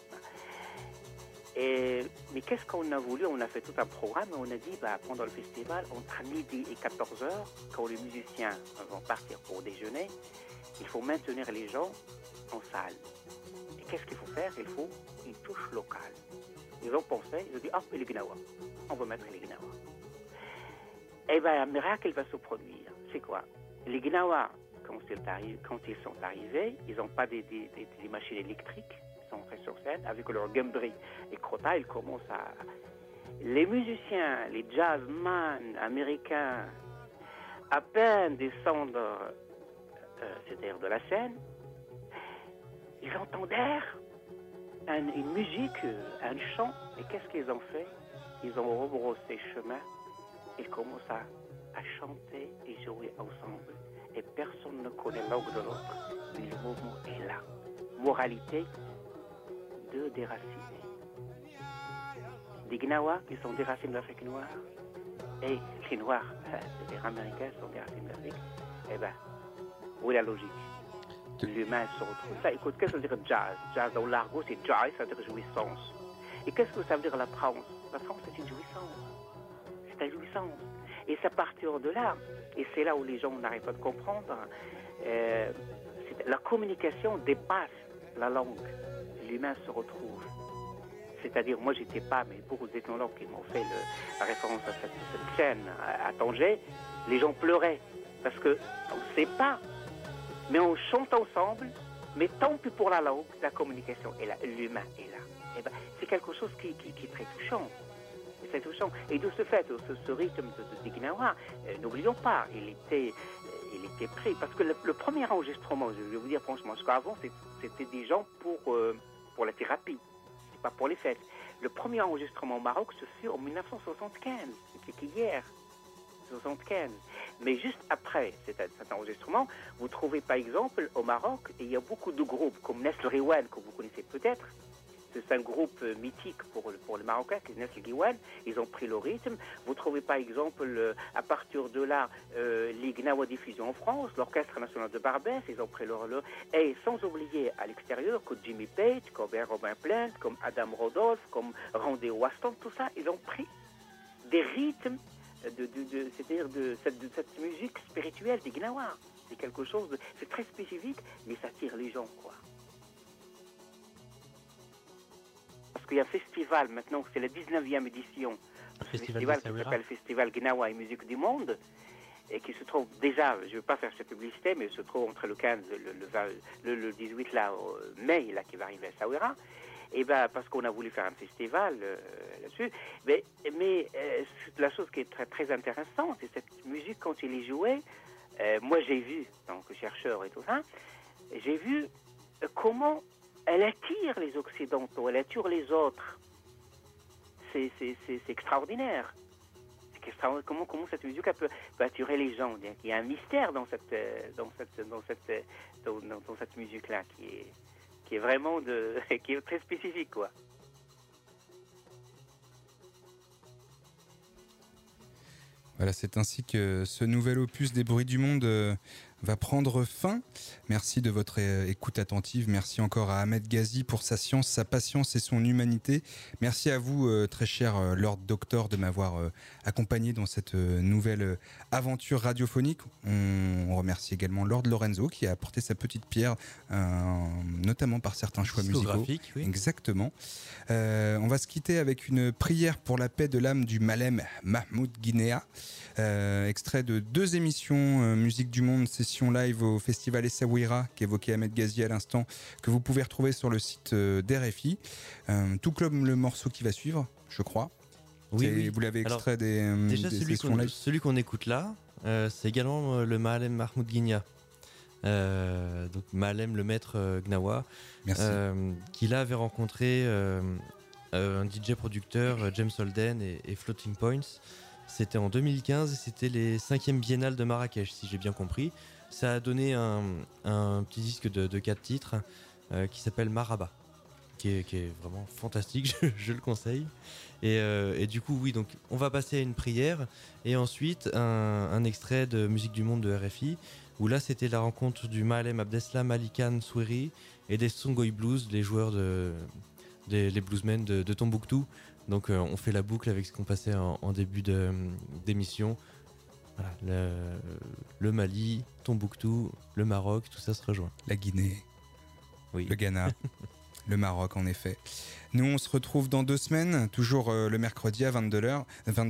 Mais qu'est-ce qu'on a voulu? On a fait tout un programme et on a dit pendant le festival, entre midi et 14h, quand les musiciens vont partir pour déjeuner, il faut maintenir les gens en salle. Et qu'est-ce qu'il faut faire? Il faut une touche locale. Ils ont pensé, ils ont dit, les Gnawa, on va mettre les Gnawa. Eh bien, un miracle va se produire. C'est quoi? Les Gnawa, quand ils sont arrivés, ils n'ont pas des machines électriques. Ils sont rentrés sur scène avec leur gambri et crota, ils commencent à... Les musiciens, les jazzman américains, à peine descendent, c'est-à-dire de la scène, ils entendèrent une musique, un chant, et qu'est-ce qu'ils ont fait? Ils ont rebrossé chemin, ils commencent à chanter et jouer ensemble. Et personne ne connaît l'angle de l'autre. Mais le mouvement est là. Moralité, de déraciner. Des Gnawa qui sont déracines de l'Afrique noire, et les Noirs, c'est-à-dire américains, sont déracines de l'Afrique. Eh bien, où est la logique? L'humain se retrouve. Ça, écoute, qu'est-ce que ça veut dire jazz? Jazz dans l'argot, c'est jazz, ça veut dire jouissance. Et qu'est-ce que ça veut dire la France? La France, c'est une jouissance. C'est une jouissance. Et c'est à partir de là, et c'est là où les gens n'arrivent pas de comprendre, la communication dépasse la langue. L'humain se retrouve. C'est-à-dire, moi, j'étais pas, mais beaucoup d'ethnologues qui m'ont fait la référence à cette scène à Tanger, les gens pleuraient. Parce qu'on ne sait pas, mais on chante ensemble, mais tant pis pour la langue, la communication est là, l'humain est là. Et ben, c'est quelque chose qui est très touchant. C'est touchant. Et de ce fait, ce rythme de Gnawa, n'oublions pas, il était pris. Parce que le premier enregistrement, je vais vous dire franchement, parce qu'avant, c'était des gens pour la thérapie, c'est pas pour les fêtes. Le premier enregistrement au Maroc se fait en 1975, c'était hier. 75. Mais juste après cet enregistrement, vous trouvez par exemple au Maroc, il y a beaucoup de groupes comme Nesl Riwan, que vous connaissez peut-être. C'est un groupe mythique pour les Marocains, qui est Nesl Riwan. Ils ont pris le rythme. Vous trouvez par exemple, à partir de là, les Gnawa Diffusion en France, l'Orchestre National de Barbès, ils ont pris leur... Et sans oublier à l'extérieur que Jimmy Page, comme Robin Plant, comme Adam Rodolphe, comme Randy Waston, tout ça, ils ont pris des rythmes c'est-à-dire de cette musique spirituelle des Gnawa. C'est quelque chose c'est très spécifique, mais ça tire les gens, quoi. Parce qu'il y a un festival maintenant, c'est la 19e édition. Un festival qui s'appelle le Festival Gnawa et Musique du Monde, et qui se trouve déjà, je ne veux pas faire cette publicité, mais il se trouve entre le 15 et le 18 là, mai, là, qui va arriver à Saouira. Et ben parce qu'on a voulu faire un festival là-dessus. Mais la chose qui est très très intéressante, c'est cette musique quand il est joué. Moi j'ai vu, en tant que chercheur et tout ça, j'ai vu comment elle attire les Occidentaux, elle attire les autres. C'est extraordinaire. Comment cette musique peut attirer les gens. Il y a un mystère dans cette musique-là qui est vraiment qui est très spécifique, quoi. Voilà, c'est ainsi que ce nouvel opus des Bruits du Monde va prendre fin. Merci de votre écoute attentive. Merci encore à Ahmed Ghazi pour sa science, sa patience et son humanité. Merci à vous, très cher Lord Doctor, de m'avoir accompagné dans cette nouvelle aventure radiophonique. On remercie également Lord Lorenzo qui a apporté sa petite pierre, notamment par certains choix musicaux. Oui. Exactement. On va se quitter avec une prière pour la paix de l'âme du Malem Mahmoud Guinea. Extrait de 2 émissions Musique du Monde, session live au Festival Essaouira qu'évoquait Ahmed Ghazi à l'instant, que vous pouvez retrouver sur le site d'RFI, tout comme le morceau qui va suivre, je crois. Oui. Vous l'avez extrait déjà des celui sessions live. Celui qu'on écoute là, c'est également le Malem Mahmoud Guinea. donc Malem le maître Gnawa, qui là avait rencontré un DJ producteur, James Holden et Floating Points. C'était en 2015 et c'était les 5e biennales de Marrakech, si j'ai bien compris. Ça a donné un petit disque de 4 titres qui s'appelle Maraba, qui est vraiment fantastique, je le conseille. Et du coup, oui, donc on va passer à une prière et ensuite un extrait de Musique du Monde de RFI, où là c'était la rencontre du Malem Abdeslam Ali Khan Souiri et des Songhai Blues, les joueurs les bluesmen de Tombouctou. Donc on fait la boucle avec ce qu'on passait en début d'émission. Voilà, le Mali, Tombouctou, le Maroc, tout ça se rejoint. La Guinée, oui. Le Ghana, le Maroc en effet. Nous on se retrouve dans 2 semaines, toujours le mercredi à 22h.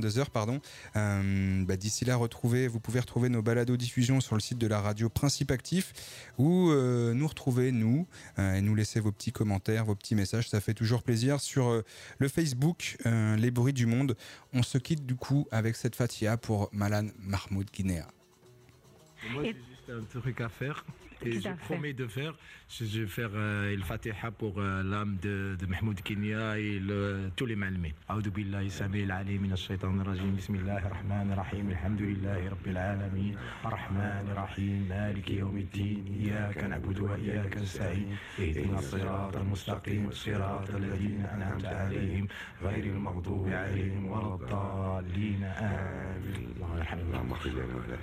D'ici là, vous pouvez retrouver nos balados-diffusions sur le site de la radio Principe Actif, ou nous retrouver et nous laisser vos petits commentaires, vos petits messages, ça fait toujours plaisir. Sur le Facebook, Les Bruits du Monde, on se quitte du coup avec cette Fatiha pour Malan Mahmoud Guinea. Moi j'ai juste un truc à faire. Et je promets de faire, je vais faire le Fatiha pour l'âme de Mahmoud Guinea et tous les Malmés. A'udhu billahi samil alim minash shaitanir rajim. Bismillahir rahmanir rahim. Alhamdulillahi rabbil alamin. Arrahmanir rahim. Maliki yawmiddin. Iyyaka na'budu wa iyyaka nasta'in. Ihdinas siratal mustaqim. Siratal ladzina an'amta 'alayhim ghayril maghdubi 'alayhim waladdallin. Amin. Allahumma ighfir lana.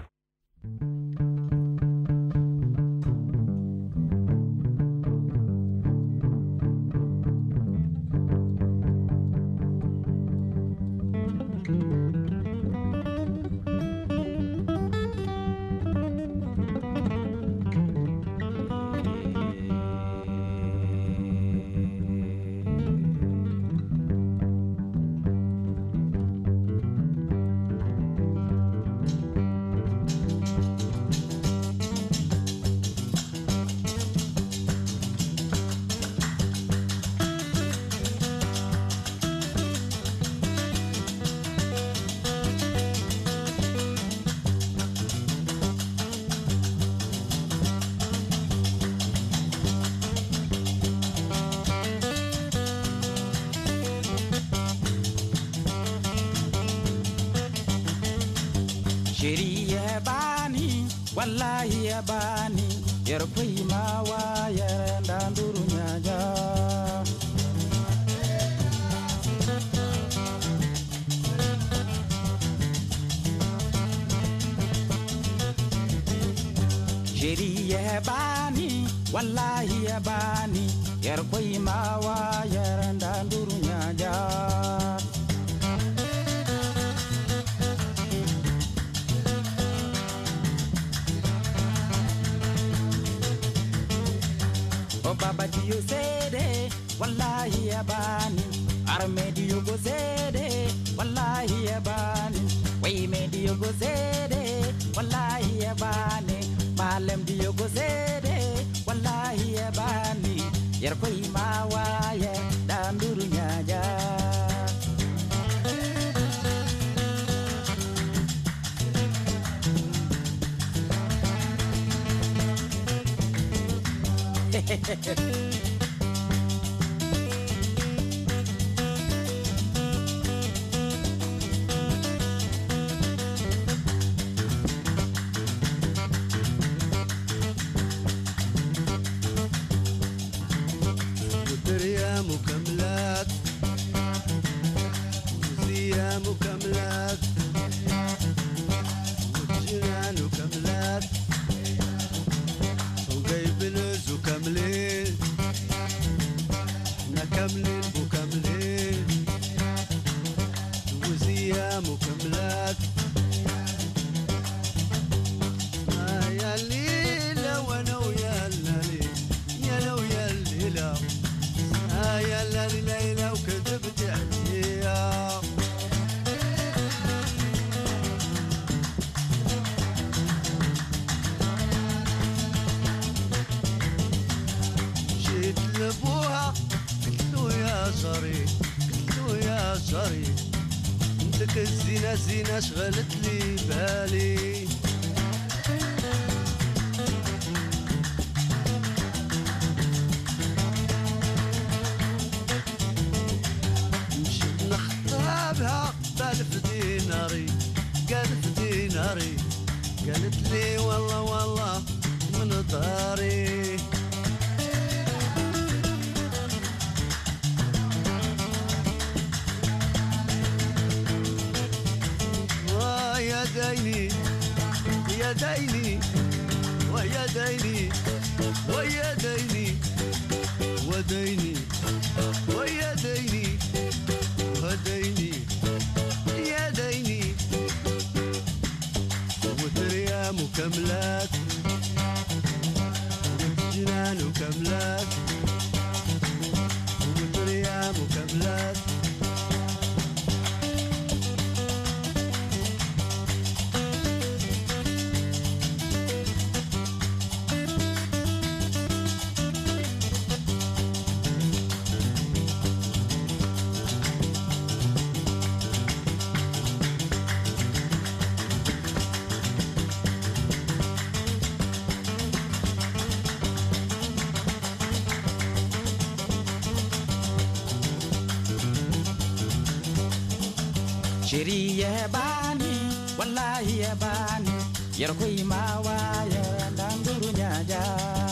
Shiri ya bani, wallahi ya bani, yarfai mawa yaranda nduru nyaja. Shiri ya bani, wallahi ya bani, yarfai mawa yaranda nduru nyaja. Baba Dio Zede, wallahi ya bani. Arme Dio go Zede, wallahi ya bani. Way me Dio go Zede, wallahi ya bani. Malem Dio go Zede, wallahi ya bani. Yarkoi mawaye danduru nyaja. ودريا مكملات وزيا مكملات والجنان مكملات وقيبلز وكملين احنا كاملين وكاملين وزيا مكملات يا الليلة وانا ويا الليل يا لو يا الليلة يا الليلة وكذبت عليها جيت لابوها قلت له يا جري قلت له يا جري انتك الزينة زينة شغلت لي بالي قالت لي والله والله من داري ويا ديني يا ديني ويا ديني ويا ديني وديني ويا ديني وديني يا ديني وتريام وكملات جنان وكملات وتريام وكملات شري يا باني والله يا باني يركوي ما وايا داندورو نياجا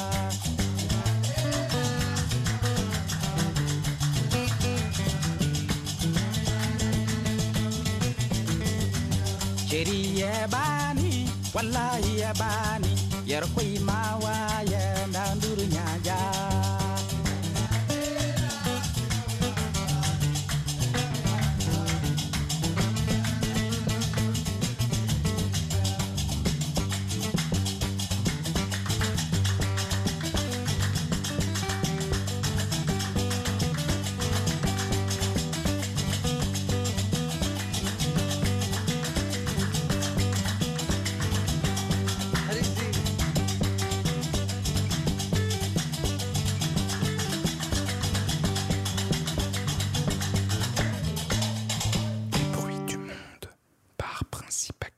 شري يا باني والله يا باني يركوي ما وايا داندورو نياجا Par Principe